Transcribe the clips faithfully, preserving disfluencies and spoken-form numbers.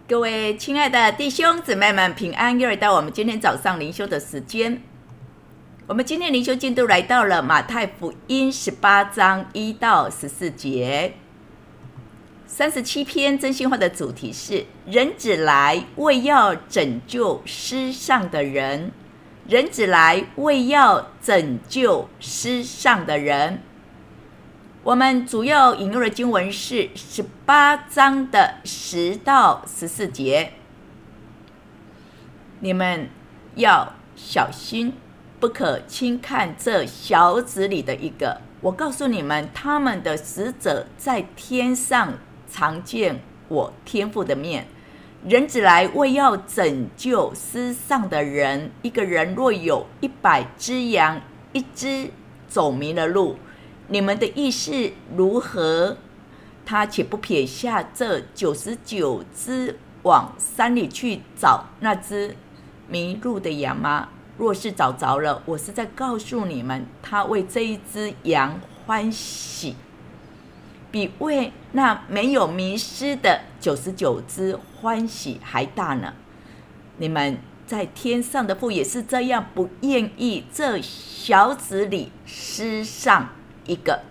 各位亲爱的弟兄姊妹们，平安！又来到我们今天早上灵修的时间。我们今天灵修进度来到了马太福音十八章一到十四节。三十七篇真心话的主题是：人子来为要拯救失丧的人。人子来为要拯救失丧的人。我们主要引用的经文是十八章的十到十四节。你们要小心，不可轻看这小子里的一个。我告诉你们，他们的使者在天上常见我天父的面。人子来为要拯救失丧的人。一个人若有一百只羊，一只走迷了路，你们的意是如何？他岂不撇下这九十九只往山里去找那只迷路的羊吗？若是找着了，我是在告诉你们，他为这一只羊欢喜，比为那没有迷失的九十九只欢喜还大呢。你们在天上的父也是这样，不愿意这小子里失丧一个。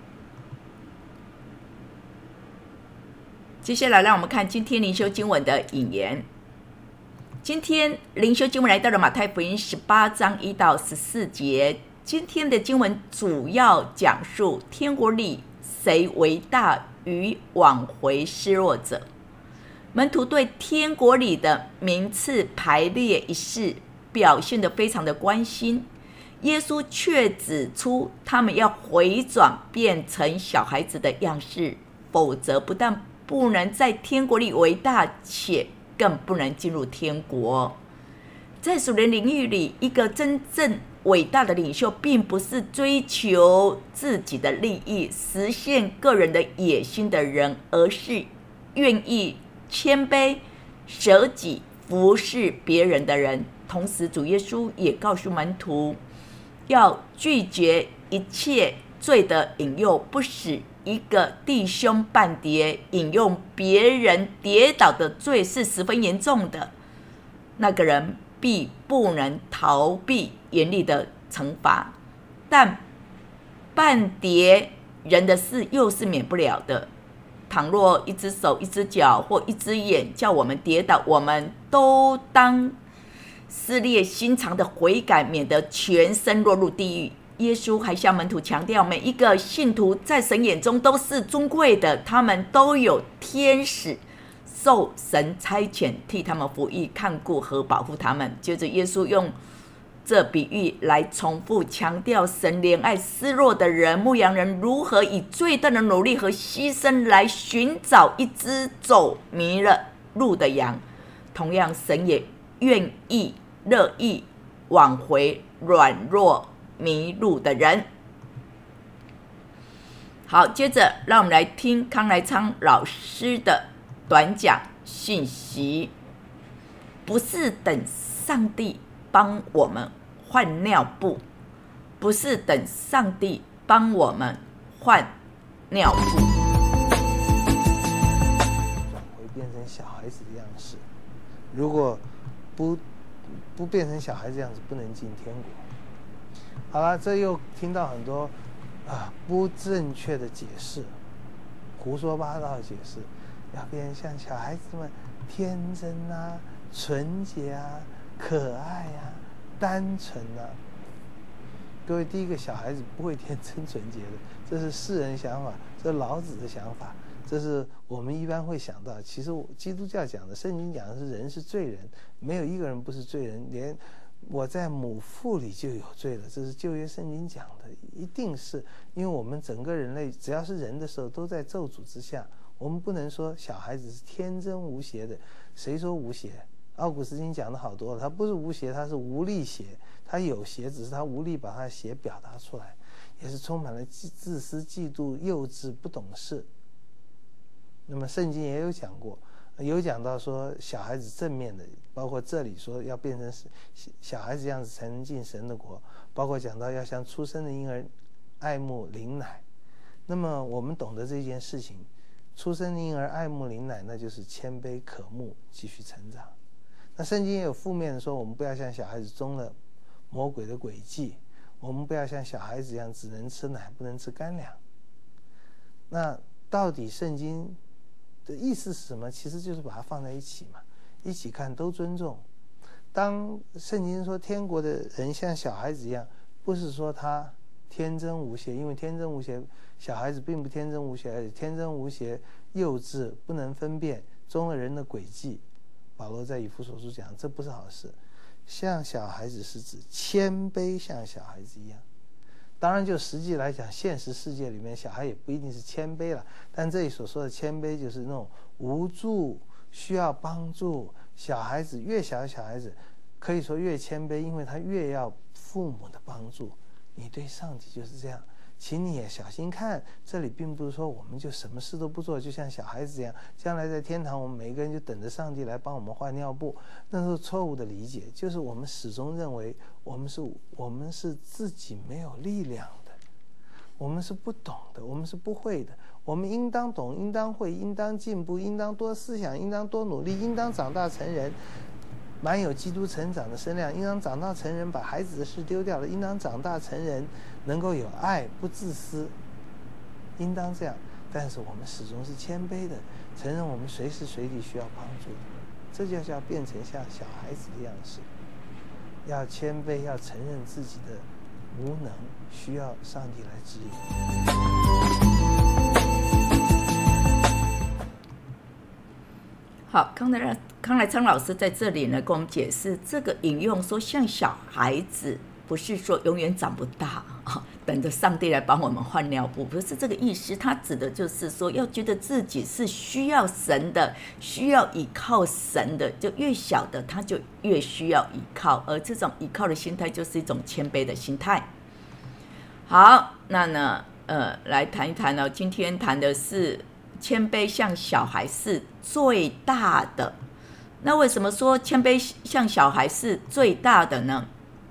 接下来让我们看今天灵修经文的引言。今天灵修经文来到了马太福音十八章一到十四节。今天的经文主要讲述天国里谁为大与挽回失落者。门徒对天国里的名次排列一事表现得非常的关心，耶稣却指出他们要回转变成小孩子的样式，否则不但不能在天国里为大，且更不能进入天国。在属灵领域里，一个真正伟大的领袖并不是追求自己的利益、实现个人的野心的人，而是愿意谦卑、舍己、服侍别人的人。同时，主耶稣也告诉门徒，要拒绝一切罪的引诱，不使一个弟兄半跌。引用别人跌倒的罪是十分严重的，那个人必不能逃避严厉的惩罚，但半跌人的事又是免不了的。倘若一只手、一只脚或一只眼叫我们跌倒，我们都当撕裂心肠的悔改，免得全身落入地狱。耶稣还向门徒强调，每一个信徒在神眼中都是尊贵的，他们都有天使受神差遣替他们服役、看顾和保护他们。接着耶稣用这比喻来重复强调神怜爱失落的人，牧羊人如何以最大的努力和牺牲来寻找一只走迷了路的羊。同样，神也愿意乐意挽回软弱迷路的人。好，接着让我们来听康来昌老师的短讲信息。不是等上帝帮我们换尿布，不是等上帝帮我们换尿布。 转回变成小孩子的样式，如果不不变成小孩子样子，不能进天国。好了，这又听到很多啊不正确的解释，胡说八道的解释，要变像小孩子们天真啊、纯洁啊、可爱啊、单纯啊。各位，第一个，小孩子不会天真纯洁的，这是世人想法，这是老子的想法，这是我们一般会想到。其实基督教讲的，圣经讲的是人是罪人，没有一个人不是罪人，连我在母腹里就有罪了，这是旧约圣经讲的，一定是因为我们整个人类只要是人的时候都在咒诅之下。我们不能说小孩子是天真无邪的，谁说无邪？奥古斯丁讲的好多了，他不是无邪，他是无力邪，他有邪，只是他无力把他的邪表达出来，也是充满了自私、嫉妒、幼稚、不懂事。那么圣经也有讲过，有讲到说小孩子正面的，包括这里说要变成小孩子样子才能进神的国，包括讲到要像出生的婴儿爱慕灵奶。那么我们懂得这件事情， 出生的婴儿爱慕灵奶，那就是谦卑可慕，继续成长。那圣经也有负面的说，我们不要像小孩子中了魔鬼的诡计，我们不要像小孩子一样只能吃奶不能吃干粮。那到底圣经的意思是什么？其实就是把它放在一起嘛，一起看，都尊重。当圣经说天国的人像小孩子一样，不是说他天真无邪，因为天真无邪，小孩子并不天真无邪，而且天真无邪、幼稚、不能分辨，中了人的诡计。保罗在以弗所书讲，这不是好事。像小孩子是指谦卑，像小孩子一样。当然，就实际来讲，现实世界里面，小孩也不一定是谦卑了。但这里所说的谦卑，就是那种无助、需要帮助。小孩子越小的小孩子，可以说越谦卑，因为他越要父母的帮助。你对上帝就是这样，请你也小心看。这里并不是说我们就什么事都不做，就像小孩子一样，将来在天堂，我们每一个人就等着上帝来帮我们换尿布，那是错误的理解。就是我们始终认为我们是我们是自己没有力量的，我们是不懂的，我们是不会的。我们应当懂，应当会，应当进步，应当多思想，应当多努力，应当长大成人，满有基督成长的身量，应当长大成人，把孩子的事丢掉了，应当长大成人，能够有爱，不自私，应当这样。但是我们始终是谦卑的，承认我们随时随地需要帮助的，这就叫变成像小孩子的样式。要谦卑，要承认自己的无能，需要上帝来指引。 好，康来康来昌老师在这里呢，跟我们解释这个引用说像小孩子，不是说永远长不大啊，等着上帝来帮我们换尿布，不是这个意思。他指的就是说，要觉得自己是需要神的，需要依靠神的，就越小的他就越需要依靠，而这种依靠的心态就是一种谦卑的心态。好，那呢，呃，来谈一谈呢、哦，今天谈的是谦卑像小孩是最大的。那为什么说谦卑像小孩是最大的呢？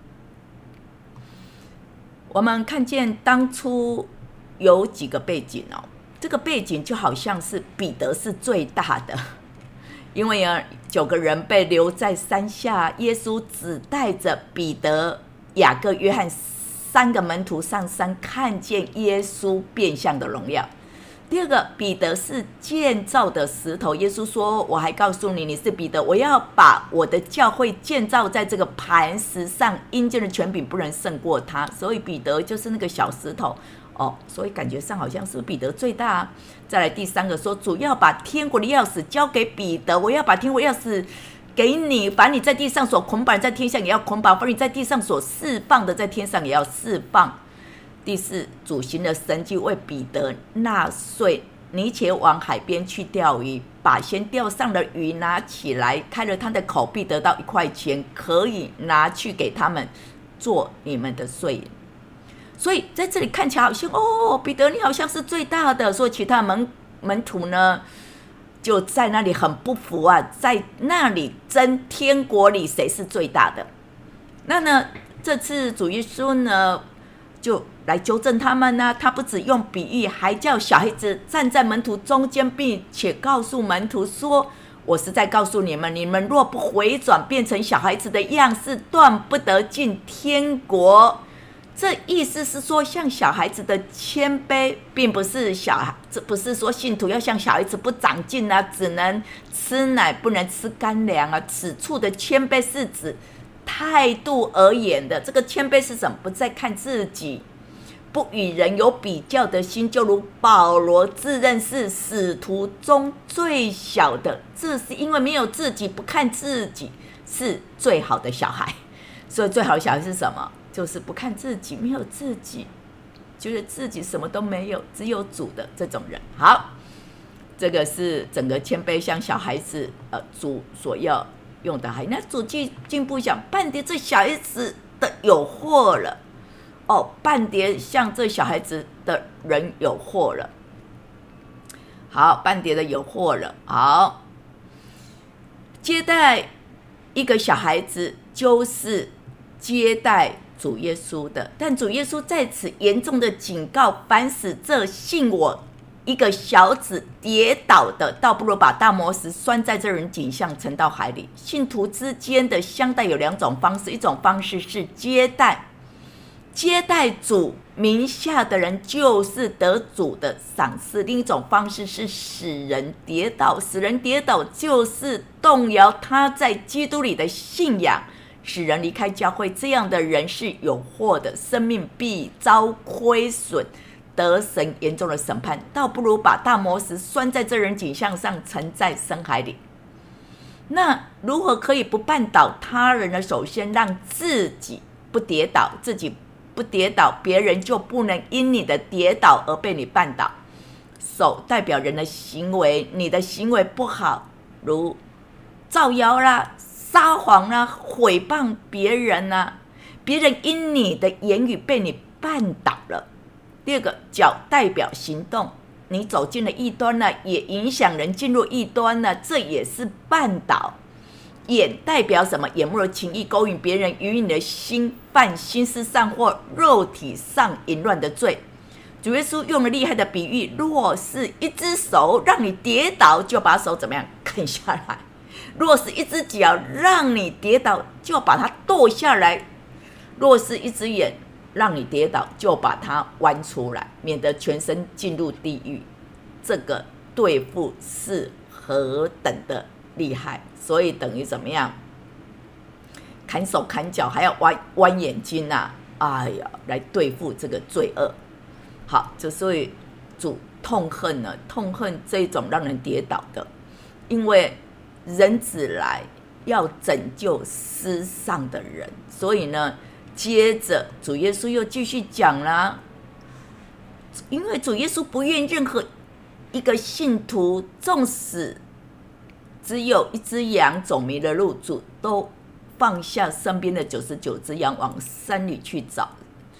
我们看见当初有几个背景哦，这个背景就好像是彼得是最大的，因为啊，九个人被留在山下，耶稣只带着彼得、雅各、约翰三个门徒上山，看见耶稣变相的荣耀。第二个，彼得是建造的石头，耶稣说，我还告诉你，你是彼得，我要把我的教会建造在这个磐石上，阴间的权柄不能胜过他，所以彼得就是那个小石头哦，所以感觉上好像是彼得最大、啊、再来第三个说，主要把天国的钥匙交给彼得，我要把天国钥匙给你，凡你在地上所捆绑，在天上也要捆绑，凡你在地上所释放的，在天上也要释放。第四，主行的神迹为彼得纳税，你且往海边去钓鱼，把先钓上的鱼拿起来，开了他的口，必得到一块钱，可以拿去给他们做你们的税银。所以在这里看起来好像哦，彼得你好像是最大的，所以其他门门徒呢就在那里很不服啊，在那里争天国里谁是最大的。那呢，这次主耶稣呢就来纠正他们呢、啊，他不只用比喻，还叫小孩子站在门徒中间，并且告诉门徒说，我是在告诉你们，你们若不回转变成小孩子的样式，断不得进天国。这意思是说，像小孩子的谦卑，并不是小孩，这不是说信徒要像小孩子不长进啊，只能吃奶不能吃干粮啊。此处的谦卑是指态度而言的。这个谦卑是什么？不再看自己，不与人有比较的心，就如保罗自认是使徒中最小的，这是因为没有自己，不看自己，是最好的小孩。所以最好的小孩是什么？就是不看自己，没有自己，觉得自己什么都没有，只有主的这种人。好，这个是整个谦卑像小孩子，呃，主所要用的。那主进步讲，半碟这小孩子的有祸了。哦，半碟像这小孩子的人有祸了。好，半碟的有祸了。好，接待一个小孩子就是接待主耶稣的，但主耶稣在此严重的警告，凡使这信我一个小子跌倒的，倒不如把大磨石拴在这人颈项，沉到海里。信徒之间的相待有两种方式，一种方式是接待，接待主名下的人就是得主的赏赐；另一种方式是使人跌倒，使人跌倒就是动摇他在基督里的信仰，使人离开教会。这样的人是有祸的，生命必遭亏损，得神严重的审判，倒不如把大磨石拴在这人颈项上，沉在深海里。那如何可以不绊倒他人呢？首先让自己不跌倒，自己不跌倒，别人就不能因你的跌倒而被你绊倒。手代表人的行为，你的行为不好，如造谣啦、撒谎啦、毁谤别人啦，别人因你的言语被你绊倒了。第二个，脚代表行动，你走进了异端了，也影响人进入异端了，这也是绊倒。眼代表什么？眼目的情意勾引别人，与你的心犯心思上或肉体上淫乱的罪。主耶稣用了厉害的比喻，若是一只手让你跌倒，就把手怎么样啃下来；若是一只脚让你跌倒，就把它剁下来；若是一只眼让你跌倒，就把它剜出来，免得全身进入地狱。这个对付是何等的厉害，所以等于怎么样？砍手砍脚，还要剜剜眼睛啊！哎呀，来对付这个罪恶。好，就所以主痛恨呢，痛恨这种让人跌倒的，因为人子来要拯救失丧的人，所以呢，接着主耶稣又继续讲啦，因为主耶稣不愿任何一个信徒，纵使只有一只羊走迷了路，主都放下身边的九十九只羊往山里去找，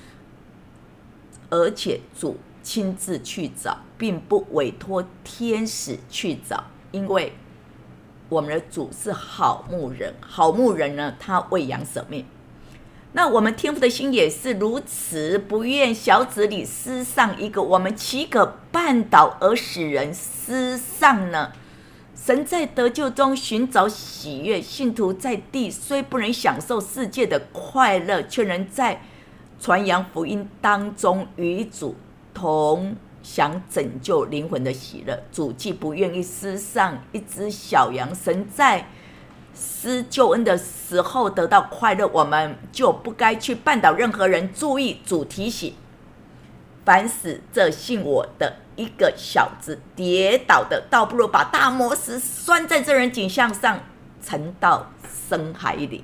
而且主亲自去找，并不委托天使去找，因为我们的主是好牧人，好牧人呢，他为羊舍命。那我们天父的心也是如此，不愿小子里失丧一个，我们岂可绊倒而使人失丧呢？神在得救中寻找喜悦，信徒在地虽不能享受世界的快乐，却能在传扬福音当中与主同享拯救灵魂的喜乐。主既不愿意失丧一只小羊，神在施救恩的时候得到快乐，我们就不该去绊倒任何人。注意，主提醒，凡使这信我的一个小子跌倒的，倒不如把大磨石拴在这人颈项上，沉到深海里。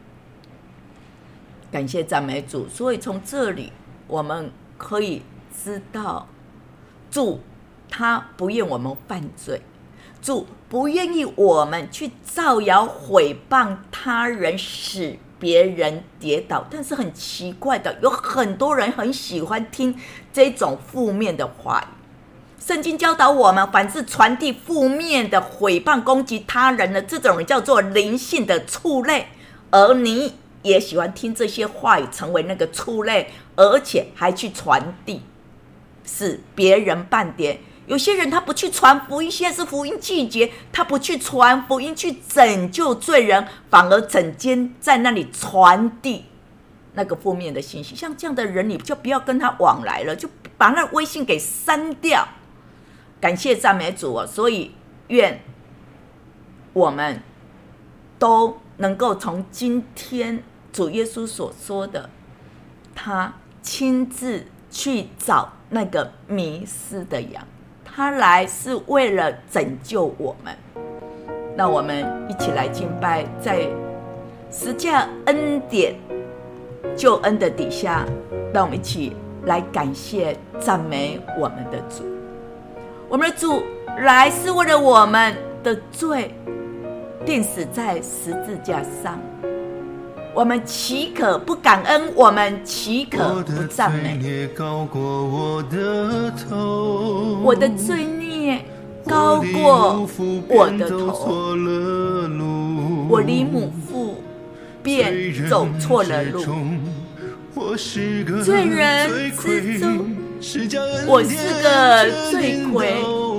感谢赞美主。所以从这里我们可以知道，主他不愿我们犯罪，主不愿意我们去造谣毁谤他人，使别人跌倒。但是很奇怪的，有很多人很喜欢听这种负面的话语。圣经教导我们，凡是传递负面的毁谤攻击他人的这种人，叫做灵性的畜类。而你也喜欢听这些话语，成为那个畜类，而且还去传递，使别人绊跌。有些人他不去传福音，现在是福音季节，他不去传福音去拯救罪人，反而整天在那里传递那个负面的信息。像这样的人，你就不要跟他往来了，就把那微信给删掉。感谢赞美主哦！所以愿我们都能够从今天主耶稣所说的，他亲自去找那个迷失的羊，他来是为了拯救我们。那我们一起来敬拜，在十架恩典救恩的底下，让我们一起来感谢赞美我们的主。我们的主来是为了我们的罪钉死在十字架上，我们岂可不感恩？我们岂可不赞美？我的罪孽高过我的头，我离母腹便走错了路，罪人之中我是个罪魁，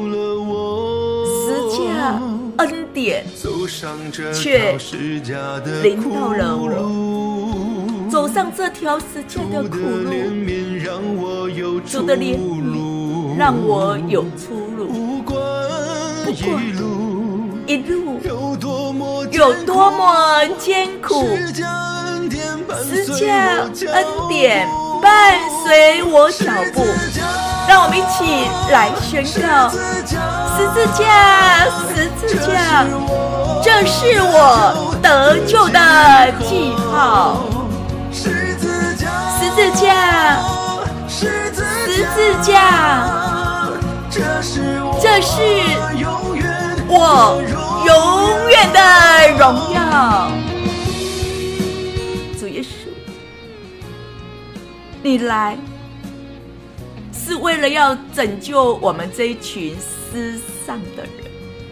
十架恩典却临到了我，走上这条十架的苦路，主的怜悯让我有出路。不管一路有多么艰苦，十架恩典伴随我脚步，让我们一起来宣告：十字架，十字架，这是我得救的记号。十字架，十字架，这是我永远的荣耀。主耶稣，你来是为了要拯救我们这一群失丧的人。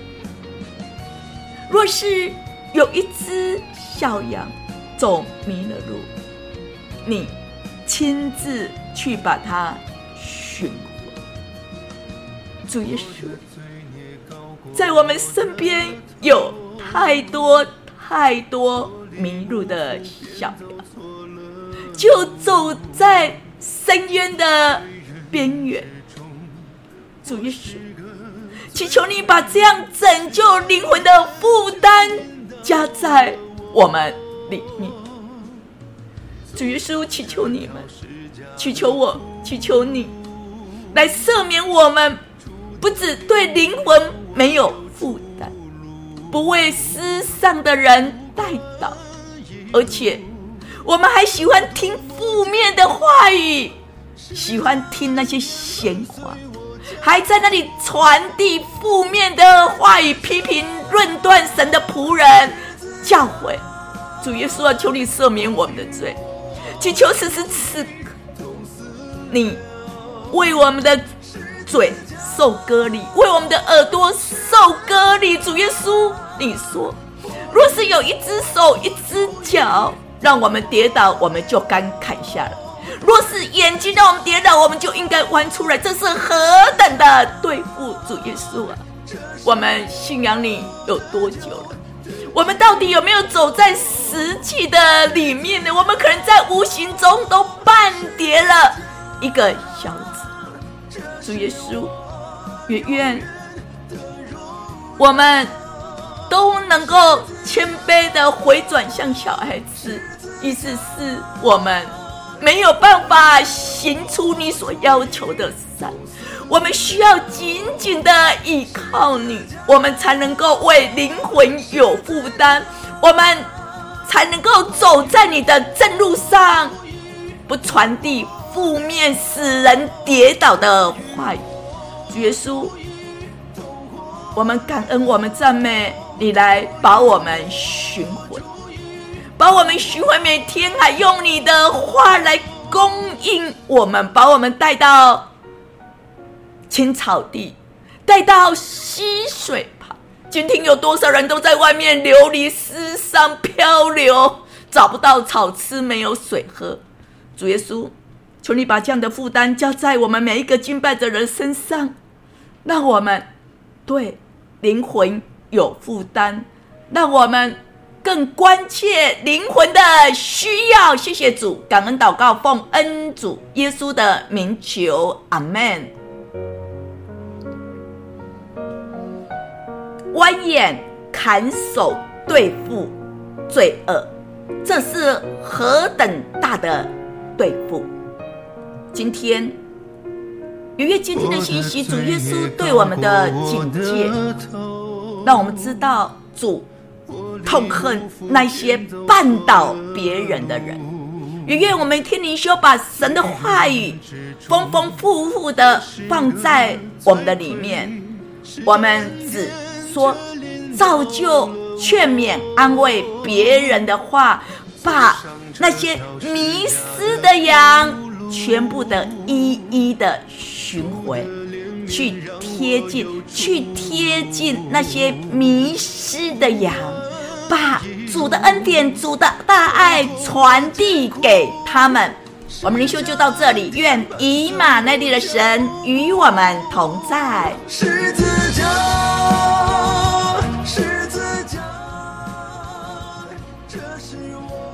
若是有一只小羊走迷了路，你亲自去把它寻回。主耶稣，在我们身边有太多太多迷路的小羊，就走在深渊的边缘。主耶稣，祈求你把这样拯救灵魂的负担加在我们里面。主耶稣，祈求你们，祈求我，祈求你来赦免我们，不只对灵魂没有负担，不为失丧的人代祷，而且我们还喜欢听负面的话语，喜欢听那些闲话，还在那里传递负面的话语，批评论断神的仆人，教诲。主耶稣啊，求你赦免我们的罪，祈求此时此刻你为我们的嘴受割礼，为我们的耳朵受割礼。主耶稣，你说若是有一只手一只脚让我们跌倒，我们就该砍下来；若是眼睛让我们跌倒，我们就应该弯出来。这是何等的对付！主耶稣啊，我们信仰你有多久了？我们到底有没有走在实际的里面呢？我们可能在无形中都絆跌了一个小子。主耶稣，也愿我们都能够谦卑的回转向小孩子，意思是我们没有办法行出你所要求的善，我们需要紧紧的依靠你，我们才能够为灵魂有负担，我们才能够走在你的正路上，不传递负面使人跌倒的话语。主耶稣，我们感恩，我们赞美你，来把我们寻回，把我们寻回，每天还用你的话来供应我们，把我们带到青草地，带到溪水旁。今天有多少人都在外面流离失丧漂流，找不到草吃，没有水喝。主耶稣，求你把这样的负担交在我们每一个敬拜的人身上，让我们对灵魂有负担，让我们更关切灵魂的需要。谢谢主，感恩祷告，奉恩主耶稣的名求，阿们。弯眼砍手对付罪恶，这是何等大的对付！今天逾越今天的信息，主耶稣对我们的警戒，让我们知道主痛恨那些绊倒别人的人。也愿我们天灵修把神的话语丰丰富富的放在我们的里面，我们只说造就、劝勉、安慰别人的话，把那些迷失的羊全部的一一的寻回，去贴近去贴近那些迷失的羊，把主的恩典、主的大爱传递给他们， 我们灵修就到这里，愿以马内利的神与我们同在。 十字架，十字架，这是我